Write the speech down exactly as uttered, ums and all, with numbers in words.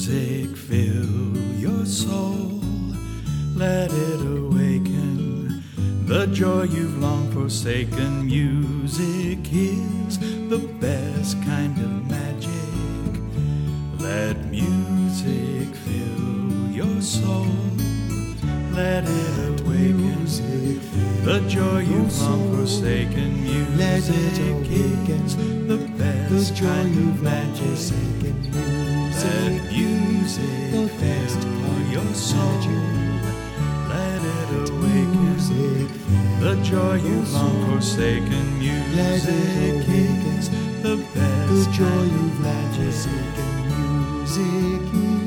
music fill your soul. Let it awaken the joy you've long forsaken. Music is the best kind of magic. Let music fill your soul. Let it awaken the joy you've long forsaken. Music is the best kind of magic. Let music fill your soul. Let it awaken the joy you've long forsaken. Music is the best kind of magic. Music